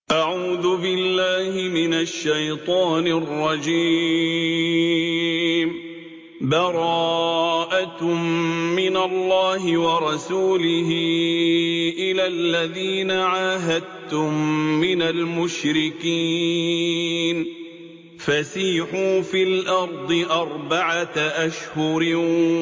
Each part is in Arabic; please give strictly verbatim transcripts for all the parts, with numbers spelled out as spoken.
أعوذ بالله من الشيطان الرجيم. براءة من الله ورسوله إلى الذين عاهدتم من المشركين فسيحوا في الأرض أربعة أشهر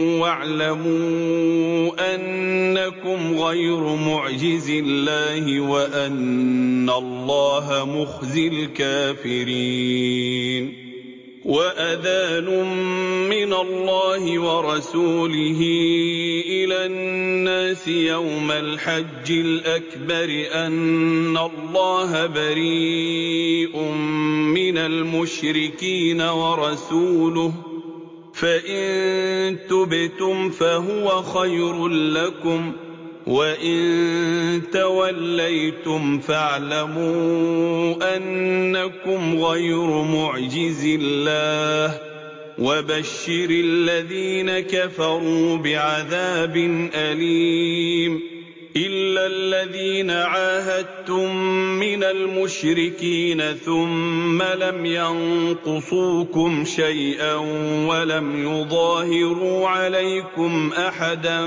واعلموا أنكم غير معجز الله وأن الله مخزي الكافرين. وأذان من الله ورسوله إلى الناس يوم الحج الأكبر أن الله بريء من المشركين ورسوله فإن تبتم فهو خير لكم وإن توليتم فاعلموا أنكم غير معجز الله وبشر الذين كفروا بعذاب أليم. إلا الذين عاهدتم من المشركين ثم لم ينقصوكم شيئا ولم يظاهروا عليكم أحدا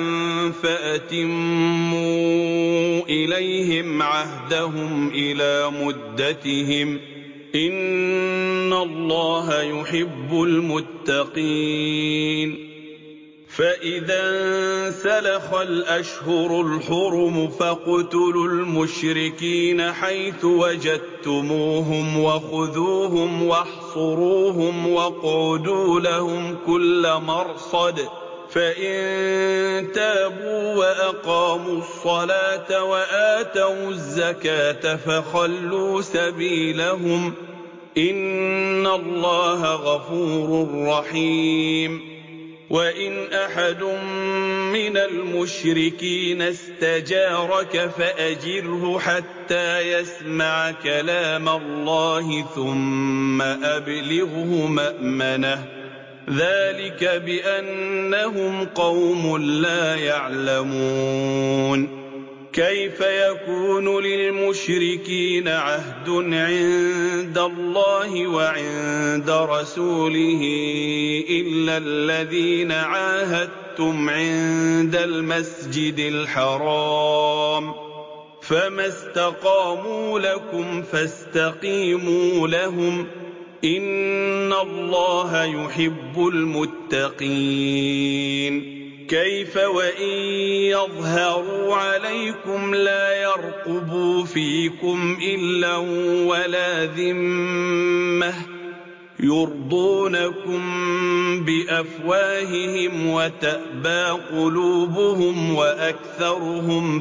فأتموا إليهم عهدهم إلى مدتهم إن الله يحب المتقين. فإذا انسلخ الأشهر الحرم فاقتلوا المشركين حيث وجدتموهم وخذوهم واحصروهم واقعدوا لهم كل مرصد فإن تابوا وأقاموا الصلاة وآتوا الزكاة فخلوا سبيلهم إن الله غفور رحيم. وإن أحد من المشركين استجارك فأجره حتى يسمع كلام الله ثم أبلغه مأمنه ذلك بأنهم قوم لا يعلمون. كيف يكون للمشركين عهد عند الله وعند رسوله إلا الذين عاهدتم عند المسجد الحرام فما استقاموا لكم فاستقيموا لهم إن الله يحب المتقين. كيف وإن يظهروا عليكم لا يرقبوا فيكم إلا ولا ذمة يرضونكم بأفواههم وتأبى قلوبهم وأكثرهم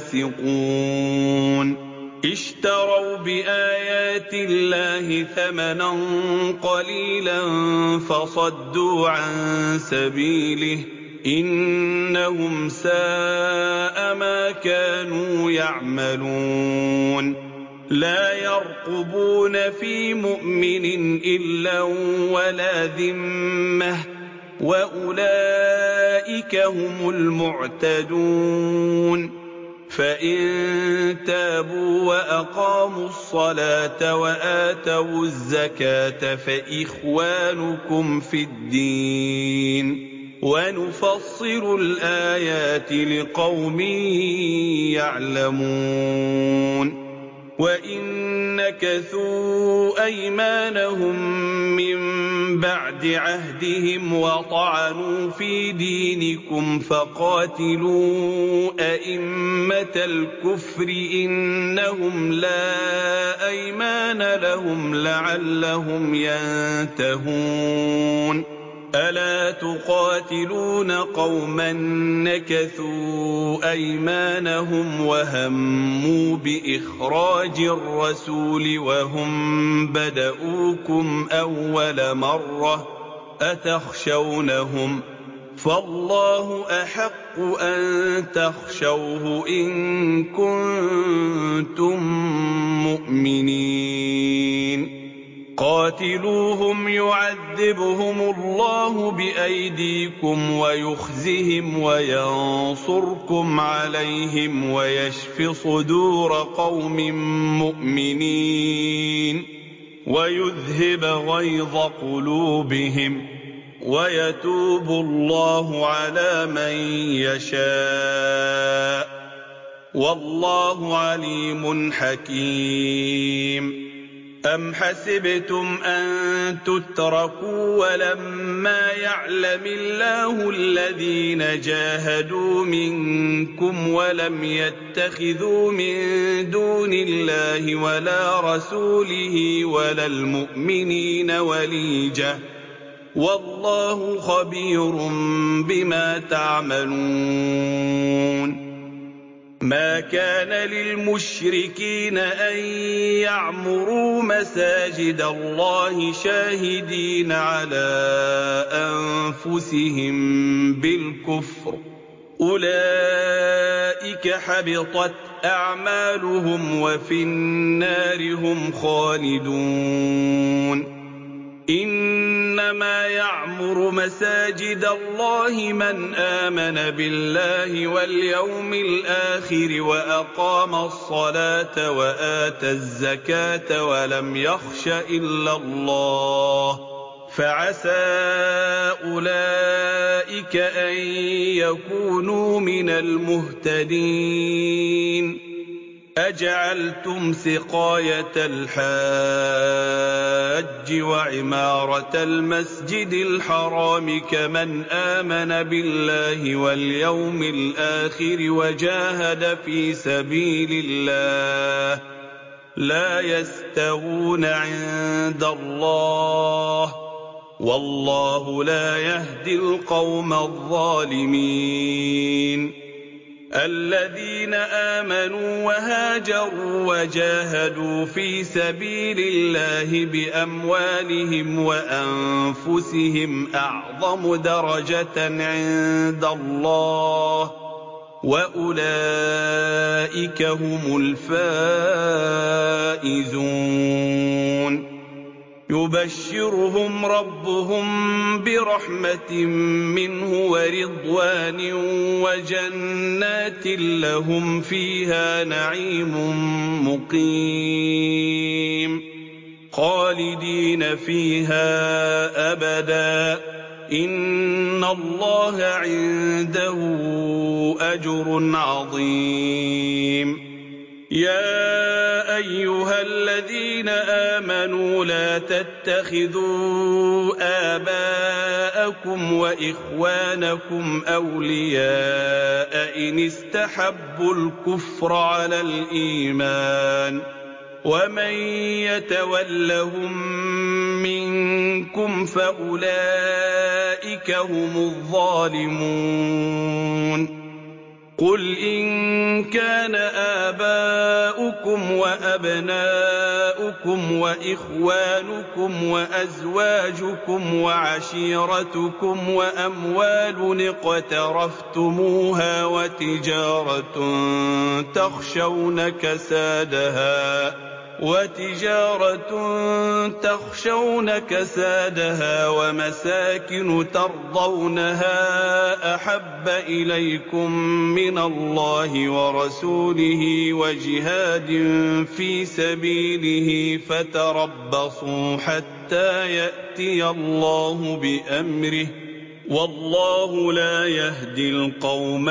فاسقون. اشتروا بآيات الله ثمنا قليلا فصدوا عن سبيله إنهم ساء ما كانوا يعملون. لا يرقبون في مؤمن إلا ولا ذمة وأولئك هم المعتدون. فإن تابوا وأقاموا الصلاة وآتوا الزكاة فإخوانكم في الدين ونفصل الآيات لقوم يعلمون. وإن نكثوا أيمانهم من بعد عهدهم وطعنوا في دينكم فقاتلوا أئمة الكفر إنهم لا أيمان لهم لعلهم ينتهون. ألا تقاتلون قوما نكثوا أيمانهم وهموا بإخراج الرسول وهم بدؤوكم أول مرة أتخشونهم فالله أحق أن تخشوه إن كنتم مؤمنين. قاتلوهم يعذبون يعذبهم الله بأيديكم ويخزهم وينصركم عليهم ويشف صدور قوم مؤمنين ويذهب غيظ قلوبهم ويتوب الله على من يشاء والله عليم حكيم. أم حسبتم أن تتركوا ولما يعلم الله الذين جاهدوا منكم ولم يتخذوا من دون الله ولا رسوله ولا المؤمنين وليجة والله خبير بما تعملون. ما كان للمشركين أن يعمروا مساجد الله شاهدين على أنفسهم بالكفر أولئك حبطت أعمالهم وفي النار هم خالدون. إنما يعمر مساجد الله من آمن بالله واليوم الآخر وأقام الصلاة وآتى الزكاة ولم يخش إلا الله فعسى أولئك أن يكونوا من المهتدين. أجعلتم سقاية الحاج وعمارة المسجد الحرام كمن آمن بالله واليوم الآخر وجاهد في سبيل الله لا يستوون عند الله والله لا يهدي القوم الظالمين. الذين آمنوا وهاجروا وجاهدوا في سبيل الله بأموالهم وأنفسهم أعظم درجة عند الله وأولئك هم الفائزون. يبشرهم ربهم برحمة منه ورضوان وجنات لهم فيها نعيم مقيم خالدين فيها أبدا إن الله عنده أجر عظيم. يا أيها الذين آمنوا لا تتخذوا آباءكم وإخوانكم أولياء إن استحبوا الكفر على الإيمان ومن يتولهم منكم فأولئك هم الظالمون. قل إن كان آباؤكم وأبناؤكم وإخوانكم وأزواجكم وعشيرتكم وأموال اقترفتموها وتجارة تخشون كسادها وتجارة تخشون كسادها ومساكن ترضونها أحب إليكم من الله ورسوله وجهاد في سبيله فتربصوا حتى يأتي الله بأمره والله لا يهدي القوم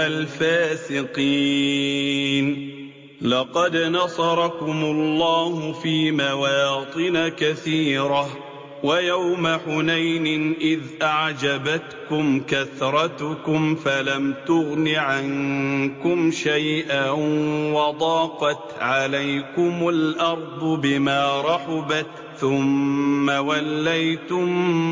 الفاسقين. لقد نصركم الله في مواطن كثيرة ويوم حنين إذ أعجبتكم كثرتكم فلم تغن عنكم شيئا وضاقت عليكم الأرض بما رحبت ثم وليتم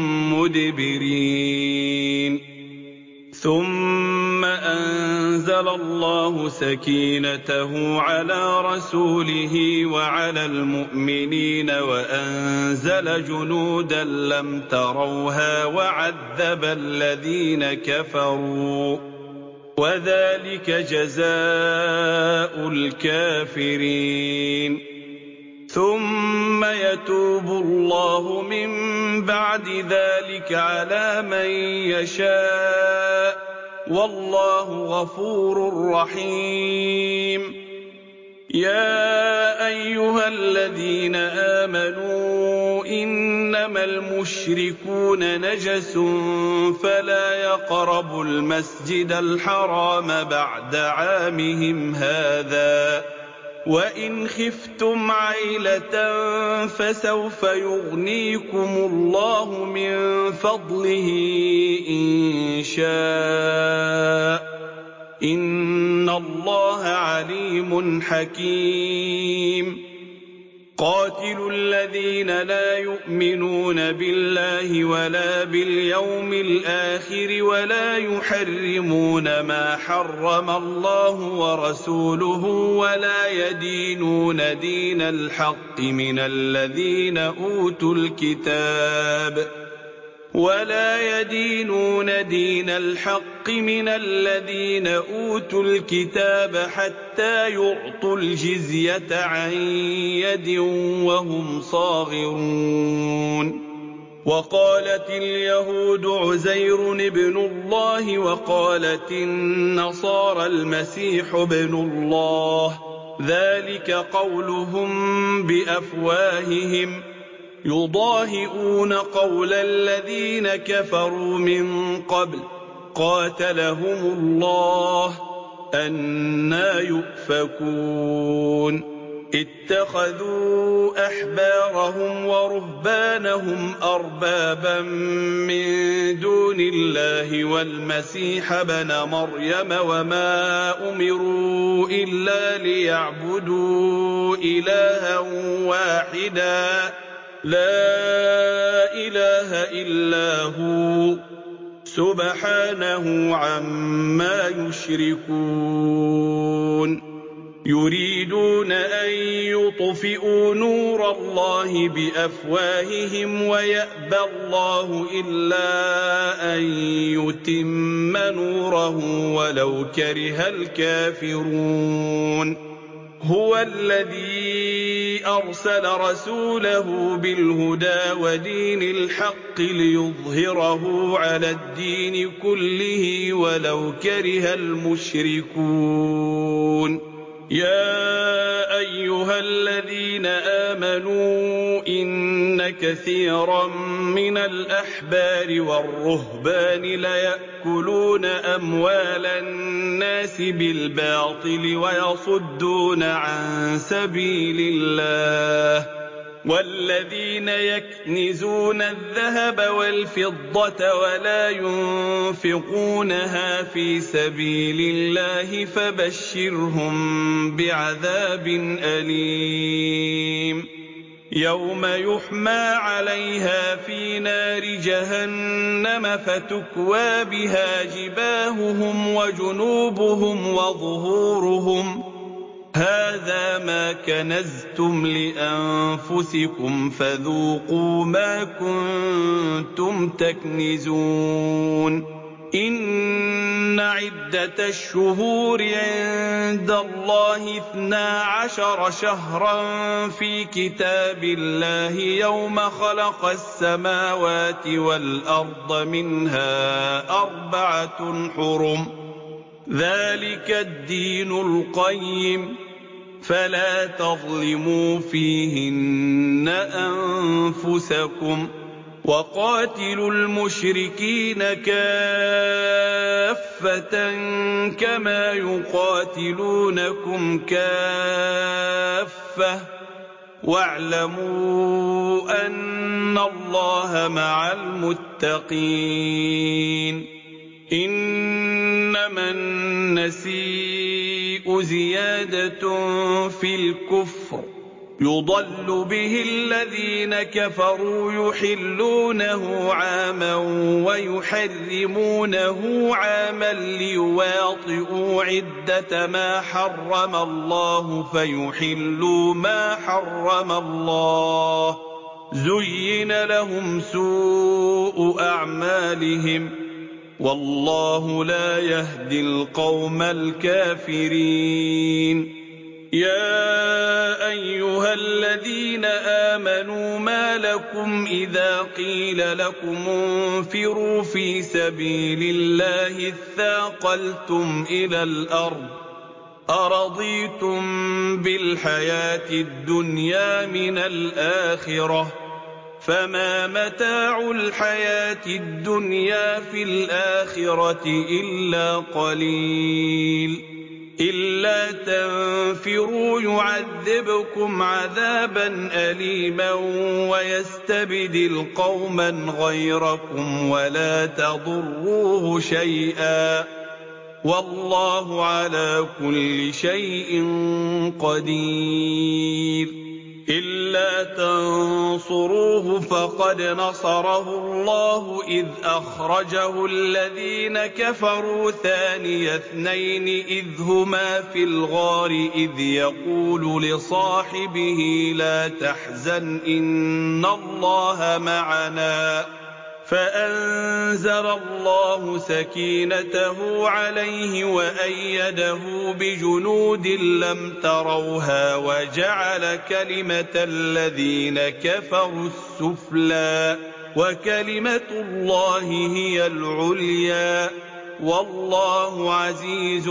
مدبرين. ثم أنزل الله سكينته على رسوله وعلى المؤمنين وأنزل جنودا لم تروها وعذب الذين كفروا وذلك جزاء الكافرين. ثم يتوب الله من بعد ذلك على من يشاء والله غفور رحيم. يا أيها الذين آمنوا إنما المشركون نجس فلا يقربوا المسجد الحرام بعد عامهم هذا وإن خفتم عيلة فسوف يغنيكم الله من فضله إن شاء إن الله عليم حكيم. قاتلوا الذين لا يؤمنون بالله ولا باليوم الآخر ولا يحرمون ما حرم الله ورسوله ولا يدينون دين الحق من الذين أوتوا الكتاب ولا يدينون دين الحق من الذين أوتوا الكتاب حتى يعطوا الجزية عن يد وهم صاغرون. وقالت اليهود عزير ابن الله وقالت النصارى المسيح ابن الله ذلك قولهم بأفواههم يضاهئون قول الذين كفروا من قبل قاتلهم الله أنى يؤفكون. اتخذوا أحبارهم ورهبانهم أربابا من دون الله والمسيح ابن مريم وما أمروا إلا ليعبدوا إلها واحدا لا إله إلا هو سبحانه عما يشركون. يريدون أن يطفئوا نور الله بأفواههم ويأبى الله إلا أن يتم نوره ولو كره الكافرون. هو الذي أرسل رسوله بالهدى ودين الحق ليظهره على الدين كله ولو كره المشركون. يا أيها الذين آمنوا إن كثيرا من الأحبار والرهبان ليأكلون أموال الناس بالباطل ويصدون عن سبيل الله والذين يكنزون الذهب والفضة ولا ينفقونها في سبيل الله فبشرهم بعذاب أليم. يوم يحمى عليها في نار جهنم فتكوى بها جباههم وجنوبهم وظهورهم هذا ما كنزتم لأنفسكم فذوقوا ما كنتم تكنزون. إن عدة الشهور عند الله اثنا عشر شهرا في كتاب الله يوم خلق السماوات والأرض منها أربعة حرم ذلك الدين القيم فلا تظلموا فيهن أنفسكم وقاتلوا المشركين كافة كما يقاتلونكم كافة واعلموا أن الله مع المتقين. إنما النسيء زيادة في الكفر يضل به الذين كفروا يحلونه عاما ويحرمونه عاما ليواطئوا عدة ما حرم الله فيحلوا ما حرم الله زين لهم سوء أعمالهم والله لا يهدي القوم الكافرين. يا أيها الذين آمنوا ما لكم إذا قيل لكم انفروا في سبيل الله اثاقلتم إلى الأرض أرضيتم بالحياة الدنيا من الآخرة فما متاع الحياة الدنيا في الآخرة إلا قليل إلا تنفروا يعذبكم عذابا أليما ويستبدل قوما غيركم ولا تضروه شيئا والله على كل شيء قدير إلا تنصروه فقد نصره الله إذ أخرجه الذين كفروا ثاني اثنين إذ هما في الغار إذ يقول لصاحبه لا تحزن إن الله معنا فأنزل الله سكينته عليه وأيده بجنود لم تروها وجعل كلمة الذين كفروا السفلى وكلمة الله هي العليا والله عزيز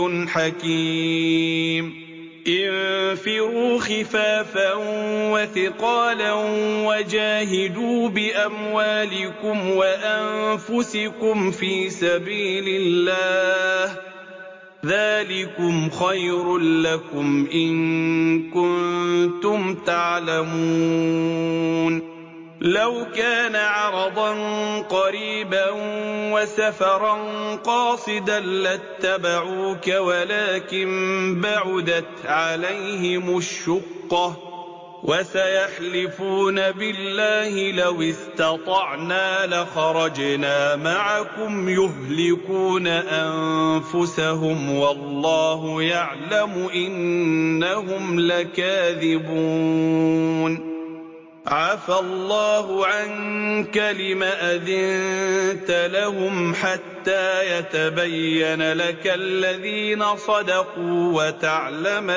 حكيم انفروا خفافا وثقالا وجاهدوا بأموالكم وأنفسكم في سبيل الله ذلكم خير لكم إن كنتم تعلمون لو كان عرضا قريبا وسفرا قاصدا لاتبعوك ولكن بعدت عليهم الشقة وسيحلفون بالله لو استطعنا لخرجنا معكم يهلكون أنفسهم والله يعلم إنهم لكاذبون عفى الله عنك لم أذنت لهم حتى يتبين لك الذين صدقوا وتعلم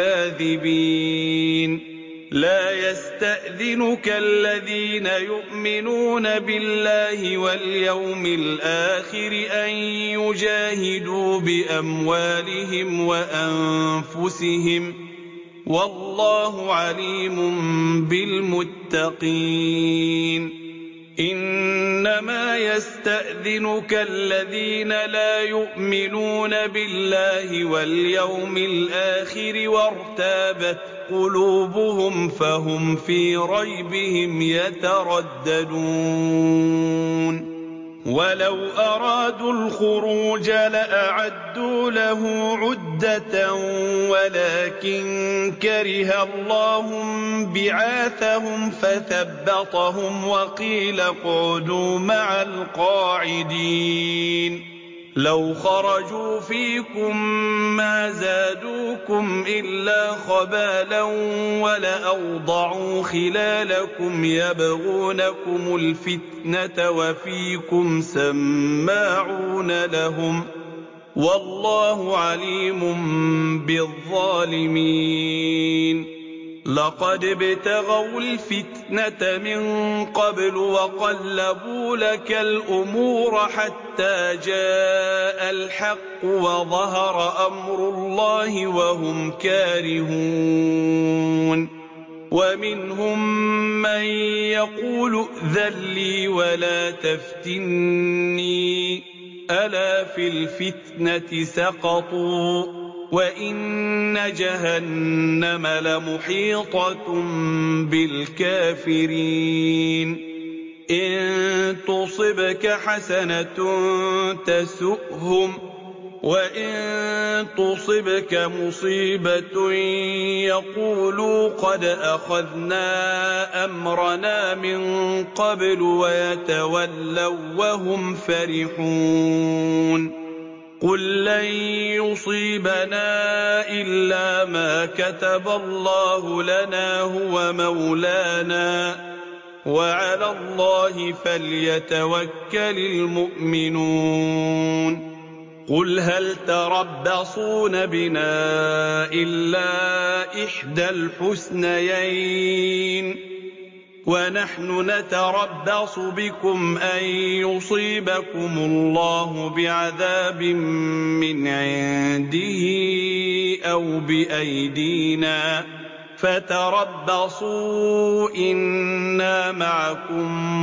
الكاذبين لا يستأذنك الذين يؤمنون بالله واليوم الآخر أن يجاهدوا بأموالهم وأنفسهم والله عليم بالمتقين إنما يستأذنك الذين لا يؤمنون بالله واليوم الآخر وارتابت قلوبهم فهم في ريبهم يترددون ولو أرادوا الخروج لأعدوا له عدة ولكن كره الله بعاثهم فثبطهم وقيل اقعدوا مع القاعدين لو خرجوا فيكم ما زادوكم إلا خبالا ولأوضعوا خلالكم يبغونكم الفتنة وفيكم سماعون لهم والله عليم بالظالمين لقد ابتغوا الفتنة من قبل وقلبوا لك الأمور حتى جاء الحق وظهر أمر الله وهم كارهون ومنهم من يقول ائذن لي ولا تفتني ألا في الفتنة سقطوا وإن جهنم لمحيطة بالكافرين إن تصبك حسنة تسؤهم وإن تصبك مصيبة يقولوا قد أخذنا أمرنا من قبل ويتولوا وهم فرحون قل لن يصيبنا إلا ما كتب الله لنا هو مولانا وعلى الله فليتوكل المؤمنون قل هل تربصون بنا إلا إحدى الحسنيين ونحن نتربص بكم أن يصيبكم الله بعذاب من عنده أو بأيدينا فتربصوا إنا معكم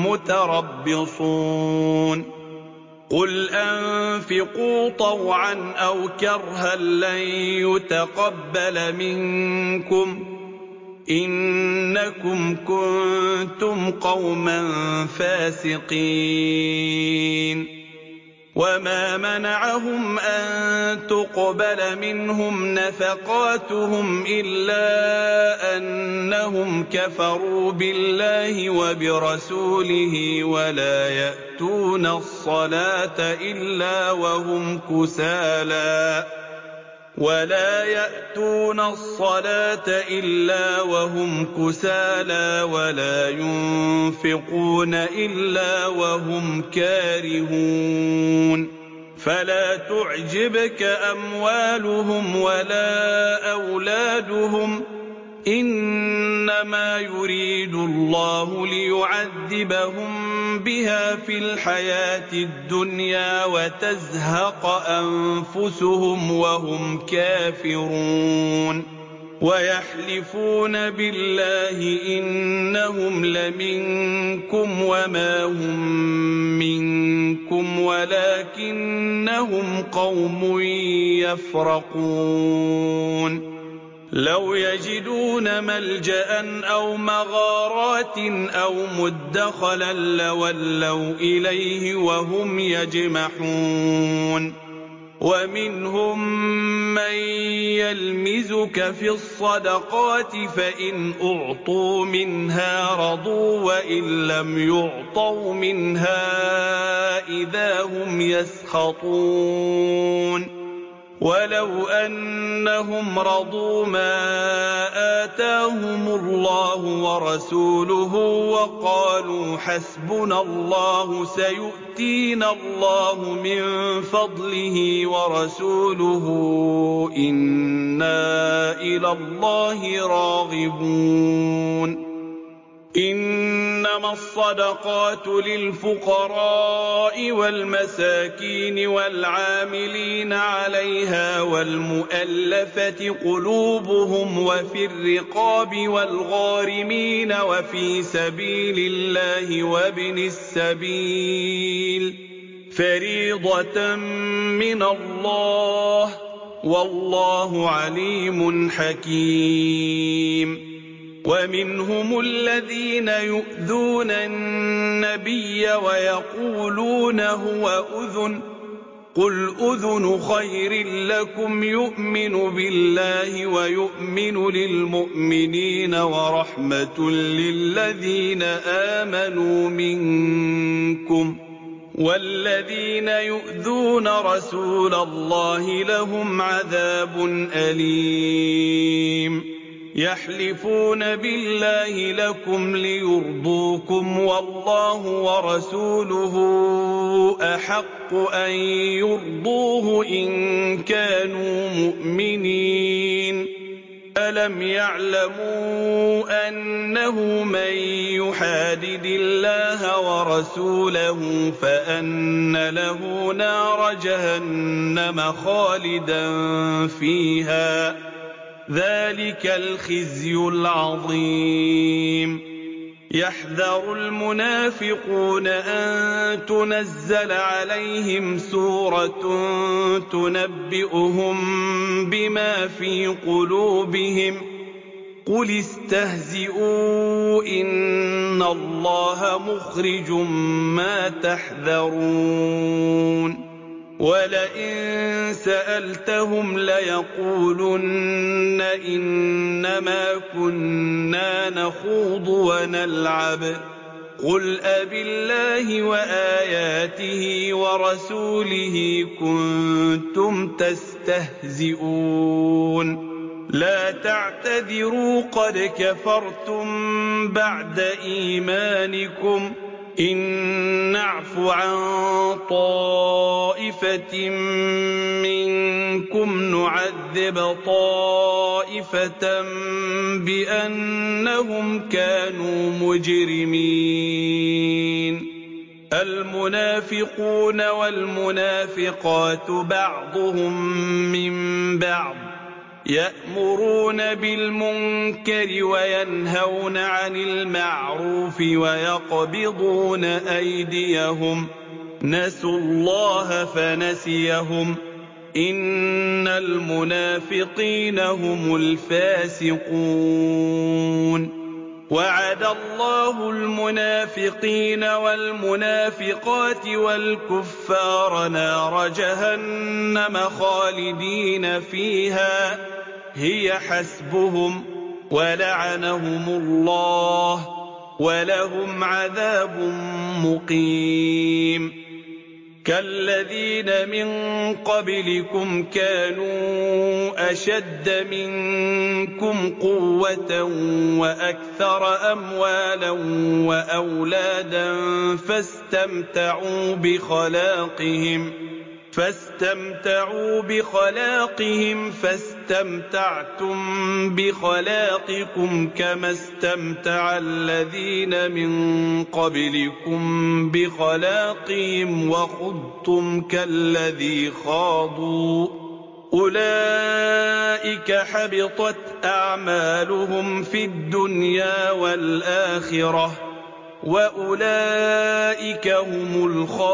متربصون قل أنفقوا طوعا أو كرها لن يتقبل منكم إنكم كنتم قوما فاسقين وما منعهم أن تقبل منهم نفقاتهم إلا أنهم كفروا بالله وبرسوله ولا يأتون الصلاة إلا وهم كسالى ولا يأتون الصلاة إلا وهم كسالى ولا ينفقون إلا وهم كارهون فلا تعجبك أموالهم ولا أولادهم إنما يريد الله ليعذبهم بها في الحياة الدنيا وتزهق أنفسهم وهم كافرون ويحلفون بالله إنهم لمنكم وما هم منكم ولكنهم قوم يفرقون لو يجدون ملجأ أو مغارات أو مدخلا لولوا إليه وهم يجمحون ومنهم من يلمزك في الصدقات فإن أعطوا منها رضوا وإن لم يعطوا منها إذا هم يسخطون ولو أنهم رضوا ما آتاهم الله ورسوله وقالوا حسبنا الله سيؤتينا الله من فضله ورسوله إنا إلى الله راغبون إنما الصدقات للفقراء والمساكين والعاملين عليها والمؤلفة قلوبهم وفي الرقاب والغارمين وفي سبيل الله وابن السبيل فريضة من الله والله عليم حكيم ومنهم الذين يؤذون النبي ويقولون هو أذن قل أذن خير لكم يؤمن بالله ويؤمن للمؤمنين ورحمة للذين آمنوا منكم والذين يؤذون رسول الله لهم عذاب أليم يحلفون بالله لكم ليرضوكم والله ورسوله أحق أن يرضوه إن كانوا مؤمنين ألم يعلموا أنه من يحادد الله ورسوله فأن له نار جهنم خالدا فيها ذلك الخزي العظيم يحذر المنافقون أن تنزل عليهم سورة تنبئهم بما في قلوبهم قل استهزئوا إن الله مخرج ما تحذرون ولئن سألتهم ليقولن إنما كنا نخوض ونلعب قل أبالله وآياته ورسوله كنتم تستهزئون لا تعتذروا قد كفرتم بعد إيمانكم إن نعف عن طائفة منكم نعذب طائفة بأنهم كانوا مجرمين المنافقون والمنافقات بعضهم من بعض يأمرون بالمنكر وينهون عن المعروف ويقبضون أيديهم نسوا الله فنسيهم إن المنافقين هم الفاسقون وعد الله المنافقين والمنافقات والكفار نار جهنم خالدين فيها هي حسبهم ولعنهم الله ولهم عذاب مقيم كالذين من قبلكم كانوا أشد منكم قوة وأكثر أموالا وأولادا فاستمتعوا بخلاقهم فاستمتعوا بخلاقهم فاستمتعتم بخلاقكم كما استمتع الذين من قبلكم بخلاقهم وخضتم كالذي خاضوا أولئك حبطت أعمالهم في الدنيا والآخرة وأولئك هم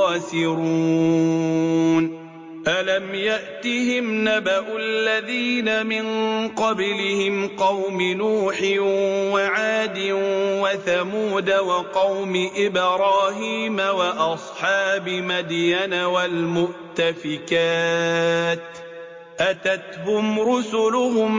الخاسرون ألم يأتهم نبأ الذين من قبلهم قوم نوح وعاد وثمود وقوم إبراهيم وأصحاب مدين والمؤتفكات أتتهم رسلهم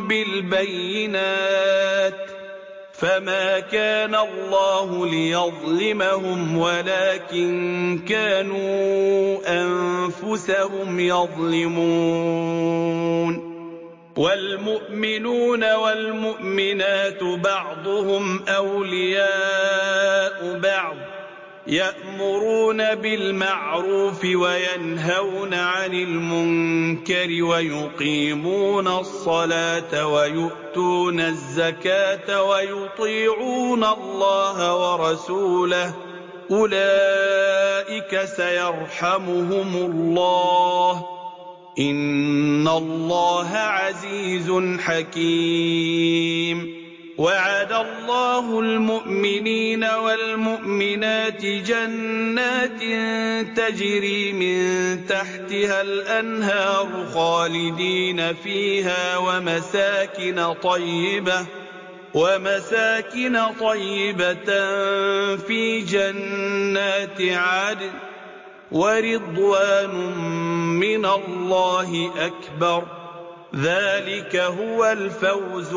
بالبينات فما كان الله ليظلمهم ولكن كانوا أنفسهم يظلمون والمؤمنون والمؤمنات بعضهم أولياء بعض يأمرون بالمعروف وينهون عن المنكر ويقيمون الصلاة ويؤتون الزكاة ويطيعون الله ورسوله أولئك سيرحمهم الله إن الله عزيز حكيم وعد الله المؤمنين والمؤمنات جنات تجري من تحتها الأنهار خالدين فيها ومساكن طيبة ومساكن طيبة في جنات عدن ورضوان من الله أكبر ذلك هو الفوز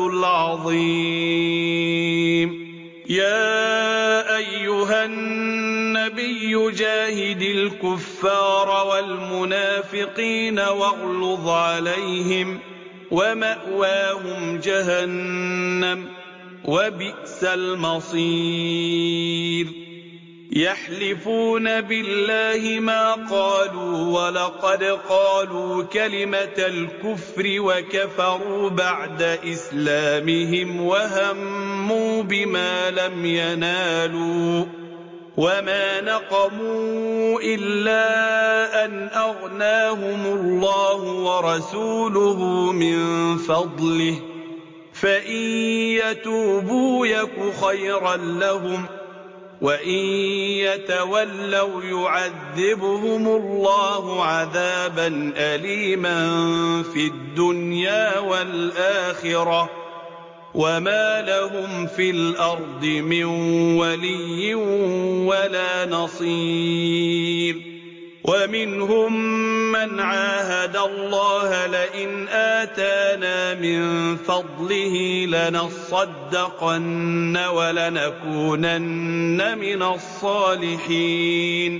العظيم يا أيها النبي جاهد الكفار والمنافقين واغلظ عليهم ومأواهم جهنم وبئس المصير يحلفون بالله ما قالوا ولقد قالوا كلمة الكفر وكفروا بعد إسلامهم وهموا بما لم ينالوا وما نقموا إلا أن أغناهم الله ورسوله من فضله فإن يتوبوا يك خيرا لهم وإن يتولوا يعذبهم الله عذابا أليما في الدنيا والآخرة وما لهم في الأرض من ولي ولا نصير ومنهم من عاهد الله لئن آتانا من فضله لنصدقن ولنكونن من الصالحين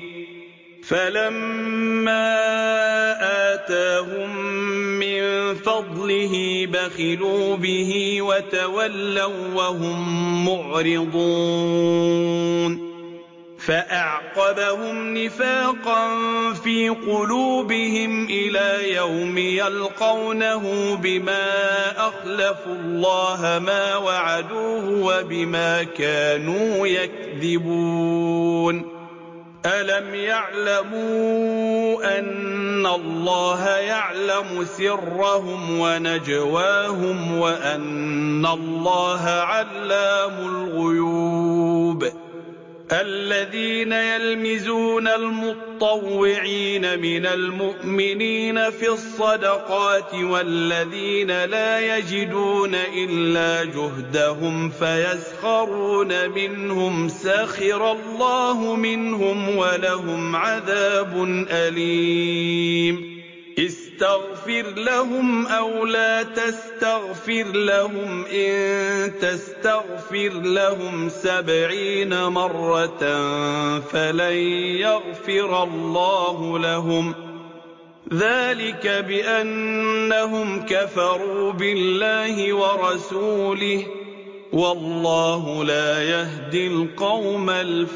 فلما آتاهم من فضله بخلوا به وتولوا وهم معرضون فأعقبهم نفاقا في قلوبهم إلى يوم يلقونه بما أخلفوا الله ما وعدوه وبما كانوا يكذبون ألم يعلموا أن الله يعلم سرهم ونجواهم وأن الله علام الغيوب الذين يلمزون المطوعين من المؤمنين في الصدقات والذين لا يجدون إلا جهدهم فيسخرون منهم سخر الله منهم ولهم عذاب أليم استغفر لهم أو لا تستغفر لهم إن تستغفر لهم سبعين مرة فلن يغفر الله لهم ذلك بأنهم كفروا بالله ورسوله والله لا يهدي القوم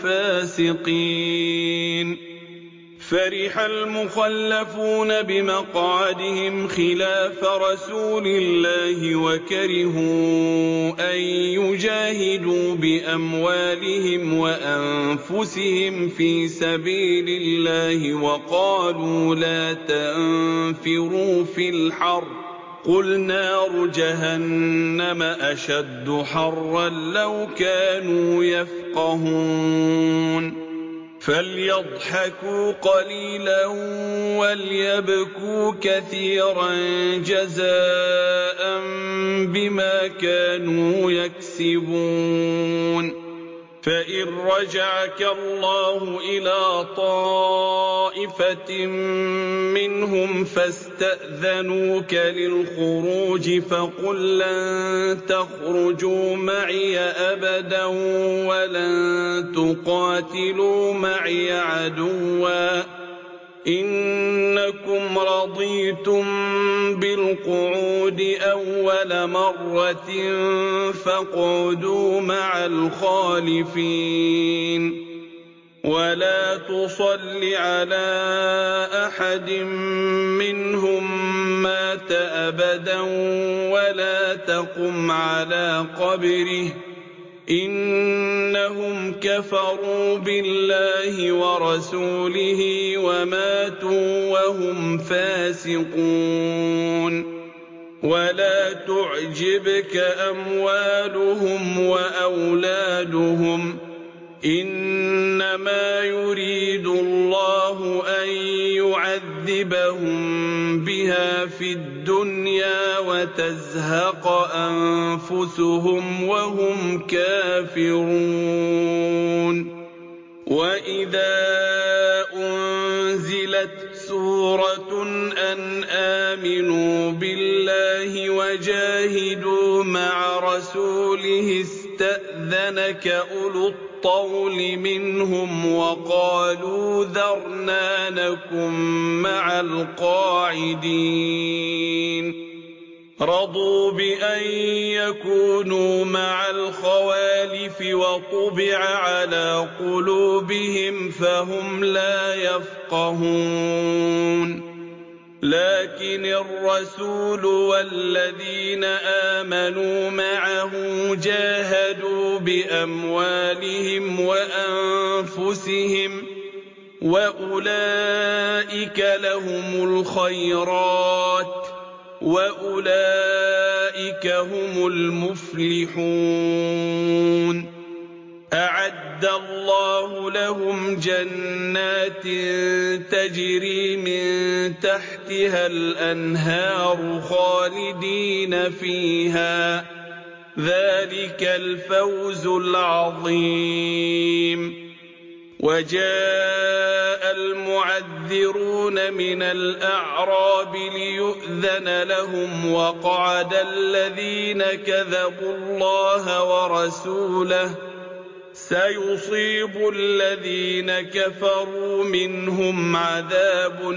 الفاسقين فرح المخلفون بمقعدهم خلاف رسول الله وكرهوا أن يجاهدوا بأموالهم وأنفسهم في سبيل الله وقالوا لا تنفروا في الحر قل نار جهنم أشد حرا لو كانوا يفقهون فليضحكوا قليلا وليبكوا كثيرا جزاء بما كانوا يكسبون فإن رجعك الله إلى طائفة منهم فاستأذنوك للخروج فقل لن تخرجوا معي أبدا ولن تقاتلوا معي عدوا إنكم رضيتم بالقعود أول مرة فاقعدوا مع الخالفين ولا تصل على أحد منهم مات أبدا ولا تقم على قبره إنهم كفروا بالله ورسوله وماتوا وهم فاسقون ولا تعجبك أموالهم وأولادهم إنما يريد الله أن يعذبهم بها في الدنيا وتزهق أنفسهم وهم كافرون وإذا أنزلت سورة أن آمنوا بالله وجاهدوا مع رسوله استأذنك أولو الطول منهم وقالوا ذرنا نكن مع القاعدين رضوا بأن يكونوا مع الخوالف وطبع على قلوبهم فهم لا يفقهون لكن الرسول والذين آمنوا معه جاهدوا بأموالهم وأنفسهم وأولئك لهم الخيرات وأولئك هم المفلحون أعد الله لهم جنات تجري من تحتها الأنهار خالدين فيها ذلك الفوز العظيم وجاء المعذرون من الأعراب ليؤذن لهم وقعد الذين كذبوا الله ورسوله سيصيب الذين كفروا منهم عذاب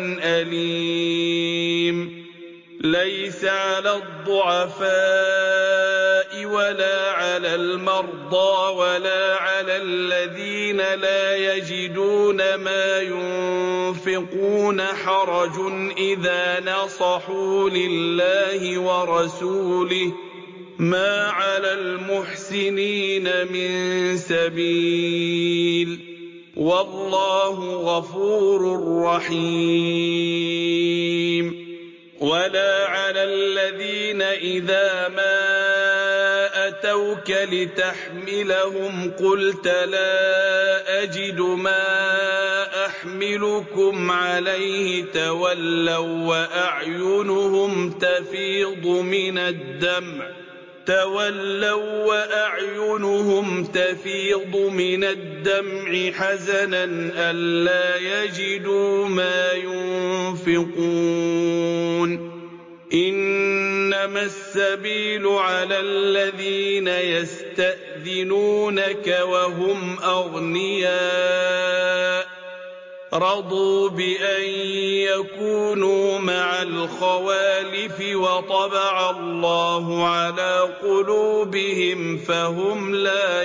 أليم ليس على الضعفاء ولا على المرضى ولا على الذين لا يجدون ما ينفقون حرج إذا نصحوا لله ورسوله ما على المحسنين من سبيل والله غفور رحيم ولا على الذين إذا ما أتوك لتحملهم قلت لا أجد ما أحملكم عليه تولوا وأعينهم تفيض من الدمع تولوا وأعينهم تفيض من الدمع حزنا ألا يجدوا ما ينفقون إنما السبيل على الذين يستأذنونك وهم أغنياء رضوا بأن يكونوا مع الخوالف وطبع الله على قلوبهم فهم لا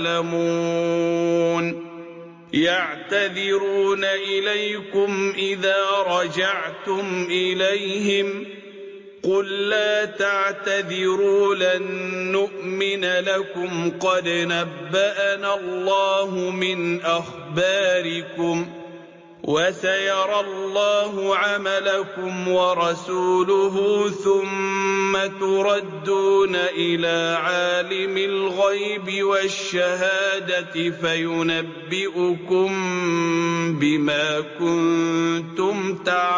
يعلمون يعتذرون إليكم إذا رجعتم إليهم قل لا تعتذروا لن نؤمن لكم قد نبأنا الله من أخباركم وسيرى الله عملكم ورسوله ثم تردون إلى عالم الغيب والشهادة فينبئكم بما كنتم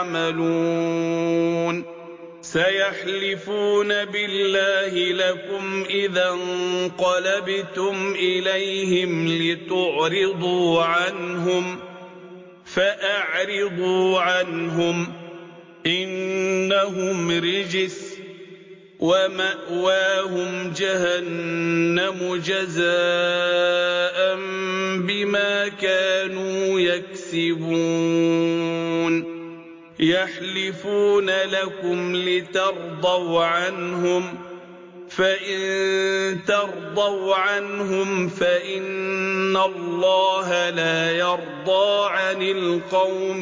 تعملون سيحلفون بالله لكم إذا انقلبتم إليهم لتعرضوا عنهم فأعرضوا عنهم إنهم رجس ومأواهم جهنم جزاء بما كانوا يكسبون يحلفون لكم لترضوا عنهم فإن ترضوا عنهم فإن الله لا يرضى عن القوم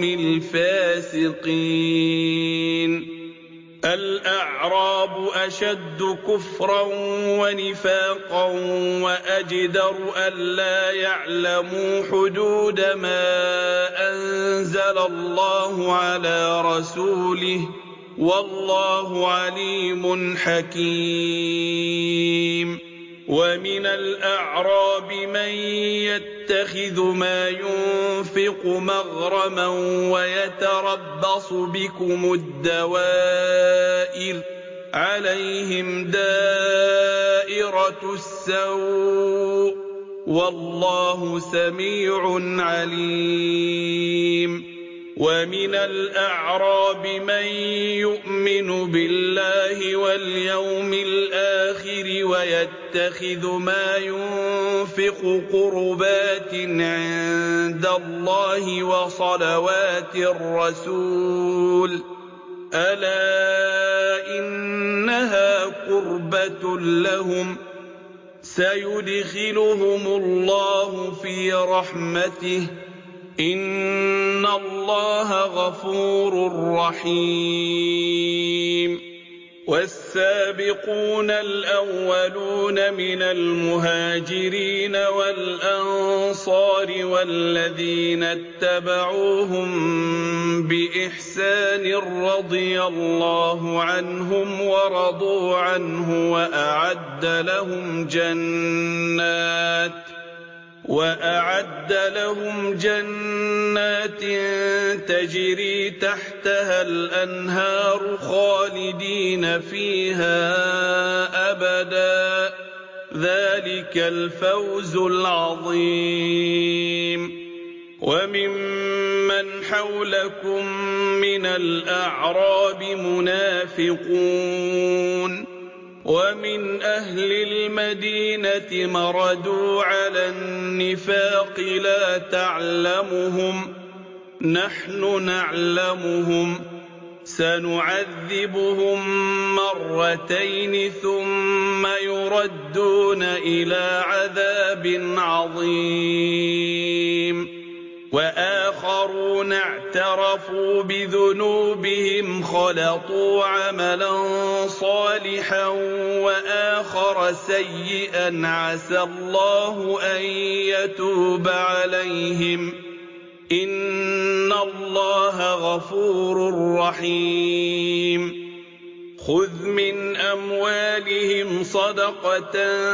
الفاسقين الأعراب أشد كفرا ونفاقا وأجدر ألا يعلموا حدود ما أنزل الله على رسوله والله عليم حكيم ومن الأعراب من يتخذ ما ينفق مغرما ويتربص بكم الدوائر عليهم دائرة السوء والله سميع عليم ومن الأعراب من يؤمن بالله واليوم الآخر ويتخذ ما ينفق قربات عند الله وصلوات الرسول ألا إنها قربة لهم سيدخلهم الله في رحمته إن الله غفور رحيم والسابقون الأولون من المهاجرين والأنصار والذين اتبعوهم بإحسان رضي الله عنهم ورضوا عنه وأعد لهم جنات وأعد لهم جنات تجري تحتها الأنهار خالدين فيها أبدا ذلك الفوز العظيم وممن حولكم من الأعراب منافقون ومن أهل المدينة مردوا على النفاق لا تعلمهم نحن نعلمهم سنعذبهم مرتين ثم يردون إلى عذاب عظيم وآخرون اعترفوا بذنوبهم خلطوا عملا صالحا وآخر سيئا عسى الله أن يتوب عليهم إن الله غفور رحيم خذ من أموالهم صدقة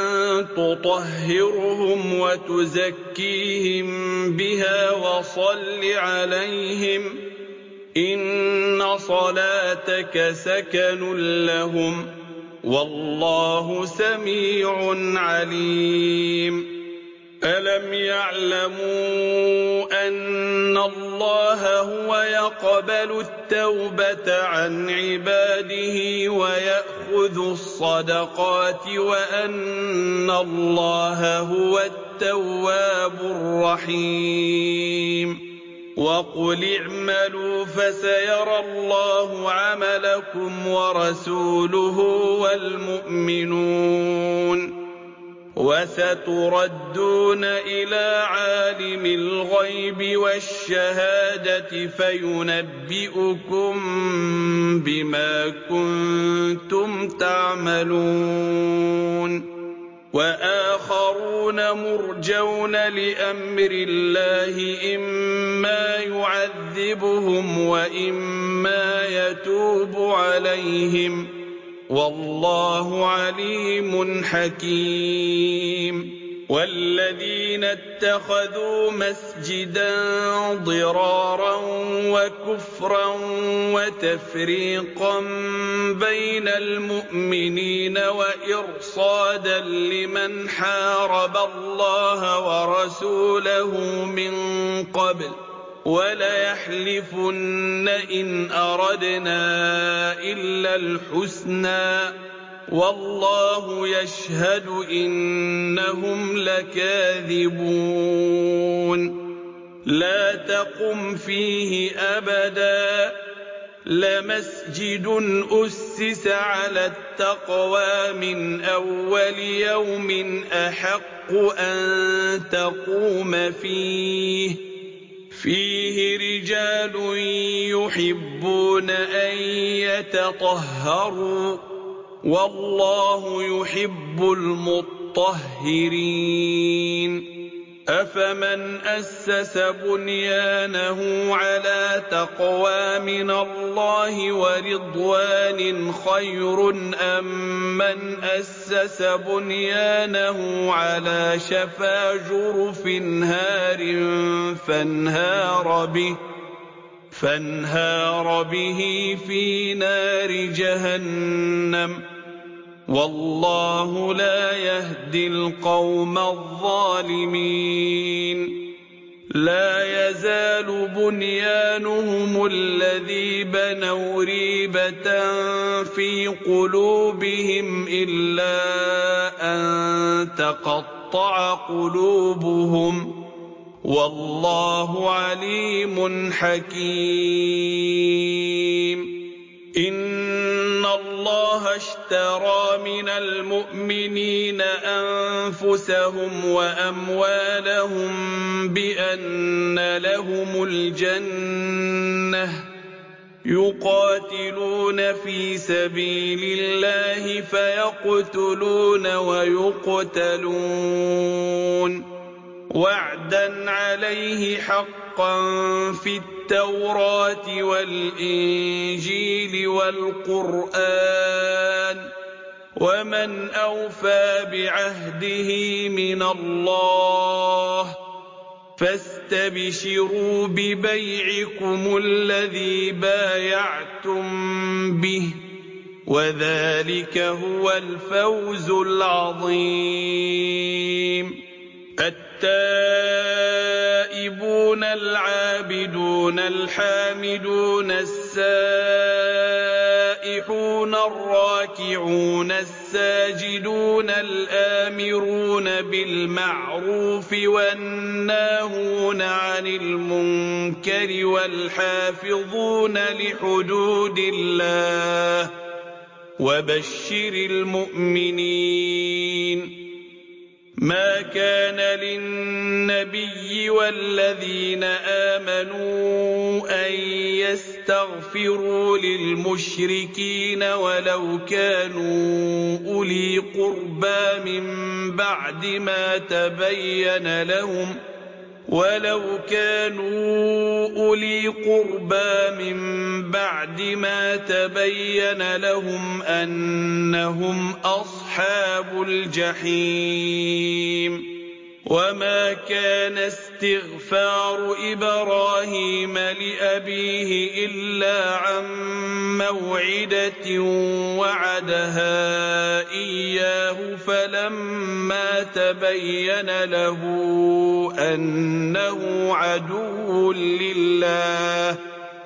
تطهرهم وتزكيهم بها وصل عليهم إن صلاتك سكن لهم والله سميع عليم ألم يعلموا أن الله هو يقبل التوبة عن عباده ويأخذ الصدقات وأن الله هو التواب الرحيم وقل اعملوا فسيرى الله عملكم ورسوله والمؤمنون وستردون إلى عالم الغيب والشهادة فينبئكم بما كنتم تعملون وآخرون مرجون لأمر الله إما يعذبهم وإما يتوب عليهم والله عليم حكيم والذين اتخذوا مسجدا ضرارا وكفرا وتفريقا بين المؤمنين وإرصادا لمن حارب الله ورسوله من قبل وليحلفن إن أردنا إلا الحسنى والله يشهد إنهم لكاذبون لا تقم فيه أبدا لمسجد أسس على التقوى من أول يوم أحق أن تقوم فيه فيه رجال يحبون أن يتطهروا والله يحب المطهرين أفمن أسس بنيانه على تقوى من الله ورضوان خير أم من أسس بنيانه على شفا جرف هار فانهار به فانهار به في نار جهنم والله لا يهدي القوم الظالمين لا يزال بنيانهم الذي بنوا ريبة في قلوبهم إلا أن تقطع قلوبهم والله عليم حكيم إن الله اشترى من المؤمنين أنفسهم وأموالهم بأن لهم الجنة يقاتلون في سبيل الله فيقتلون ويقتلون وعدا عليه حقا في التوراة والإنجيل والقرآن ومن أوفى بعهده من الله فاستبشروا ببيعكم الذي بايعتم به وذلك هو الفوز العظيم التائبون العابدون الحامدون السائحون الراكعون السائحون الساجدون الآمرون بالمعروف والناهون عن المنكر والحافظون لحدود الله وبشر المؤمنين. ما كان للنبي والذين آمنوا أن يستغفروا للمشركين ولو كانوا أولي قربى من بعد ما تبين لهم ولو كانوا أولي قربى من بعد ما تبين لهم أنهم أصحاب الجحيم. وما كان استغفار إبراهيم لأبيه إلا عن موعدة وعدها إياه فلما تبين له أنه عدو لله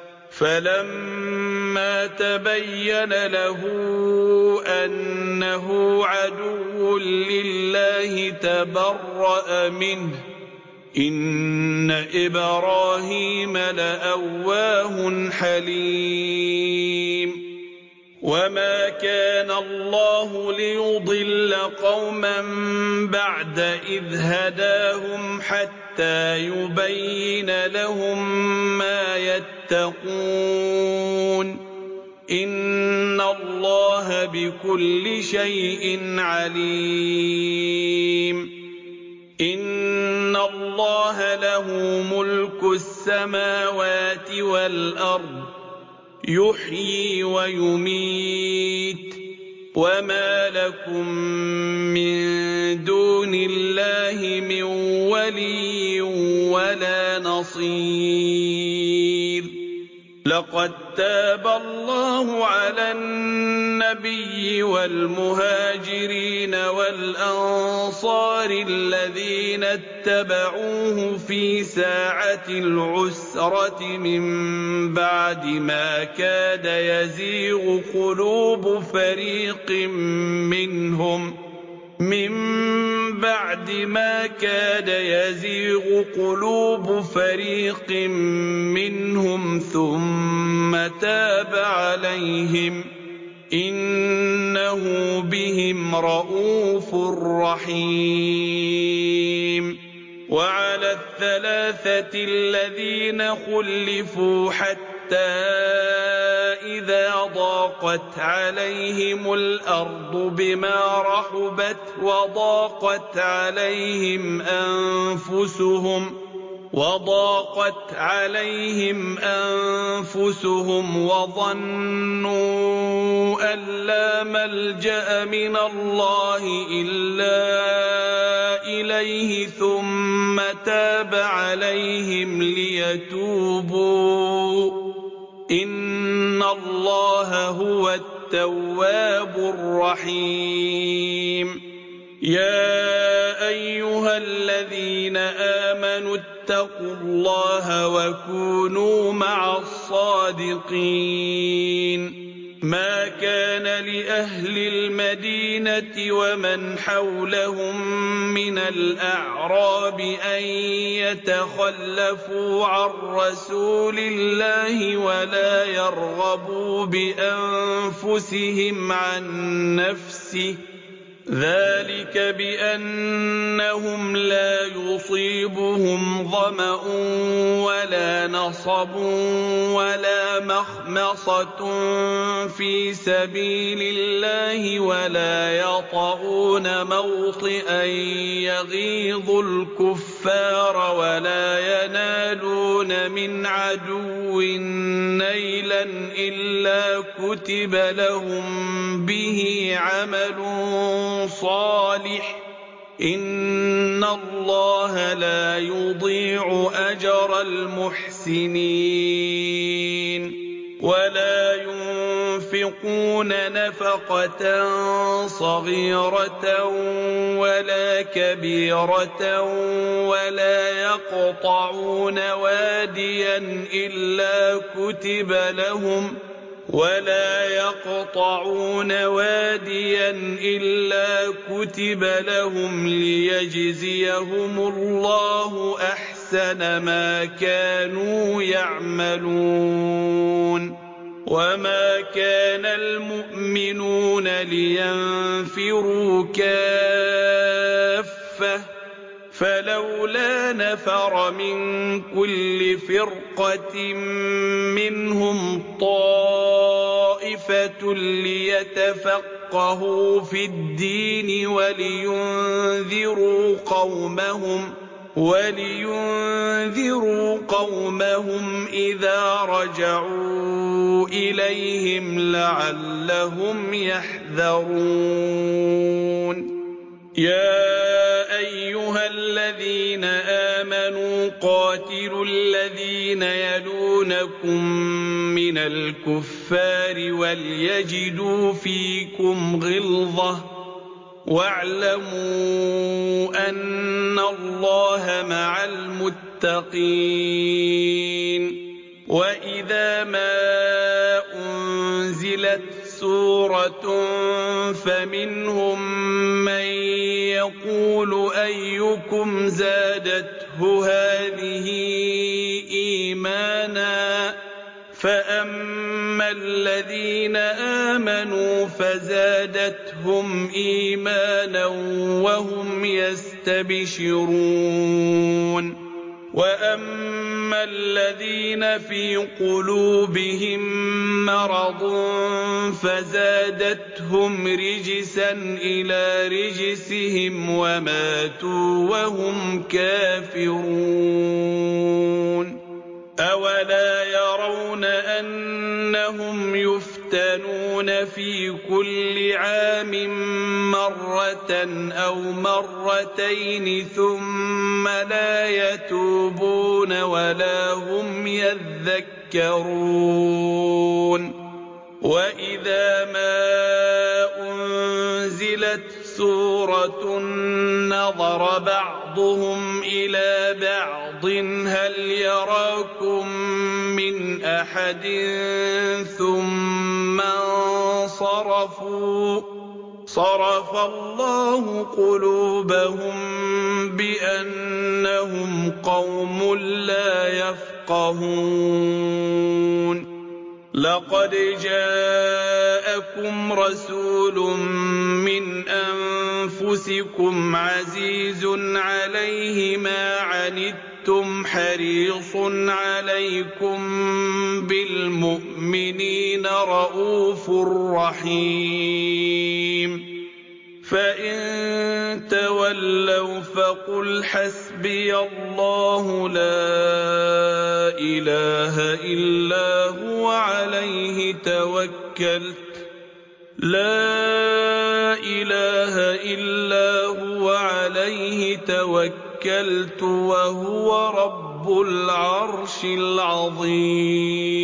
فلما تبين له أنه عدو لله تبرأ منه إن إبراهيم لأواه حليم. وما كان الله ليضل قوما بعد إذ هداهم حتى يبين لهم ما يتقون إن الله بكل شيء عليم. إن الله له ملك السماوات والأرض يحيي ويميت وما لكم من دون الله من ولي ولا نصير. لقد تاب الله على النبي والمهاجرين والأنصار الذين اتبعوه في ساعة العسرة من بعد ما كاد يزيغ قلوب فريق منهم من بعد ما كاد يزيغ قلوب فريق منهم ثم تاب عليهم إنه بهم رءوف رحيم. وعلى الثلاثة الذين خلفوا حتى إذا ضاقت عليهم الأرض بما رحبت وضاقت عليهم أنفسهم وضاقت عليهم أنفسهم وظنوا أن لا ملجأ من الله إلا إليه ثم تاب عليهم ليتوبوا إن الله هو التواب الرحيم. يا أيها الذين آمنوا اتقوا الله وكونوا مع الصادقين. ما كان لأهل المدينة ومن حولهم من الأعراب أن يتخلفوا عن رسول الله ولا يرغبوا بأنفسهم عن نفسه ذلك بأنهم لا يصيبهم ظمأ ولا نصب ولا مخمصة في سبيل الله ولا يطؤون موطئا يغيظ الكفار ولا ينالون من عدو نيلا إلا كتب لهم به عمل صالح إن الله لا يضيع أجر المحسنين. ولا ينفقون نفقة صغيرة ولا كبيرة ولا يقطعون واديا إلا كتب لهم ولا يقطعون واديا إلا كتب لهم ليجزيهم الله أحسن ما كانوا يعملون وما كان المؤمنون لينفروا كافة فلولا نفر من كل فرقة منهم طائفة ليتفقهوا في الدين ولينذروا قومهم ولينذروا قومهم إذا رجعوا إليهم لعلهم يحذرون يا أيها الذين آمنوا قاتلوا الذين يلونكم من الكفار وليجدوا فيكم غلظة واعلموا أن الله مع المتقين وإذا ما أنزلت سورة فمنهم من يقول أيكم زادته هذه إيمانا فأما الذين آمنوا فزادتهم إيمانا وهم يستبشرون وأما الذين في قلوبهم مرض فزادتهم رجسا إلى رجسهم وماتوا وهم كافرون أولا يرون أنهم يفتنون في كل عام مرة أو مرتين ثم لا يتوبون ولا هم يذكرون وإذا ما أنزلت سورة نظر بعضهم إلى بعض هل يراكم من أحد ثم انصرفوا صرف الله قلوبهم بأنهم قوم لا يفقهون لقد جاءكم رسول من أنفسكم عزيز عليه ما عنتم حريص عليكم بالمؤمنين رءوف رحيم فإن تولوا فقل حسبي الله لا إله إلا هو عليه توكلت لا إله إلا هو عليه توكلت وهو رب العرش العظيم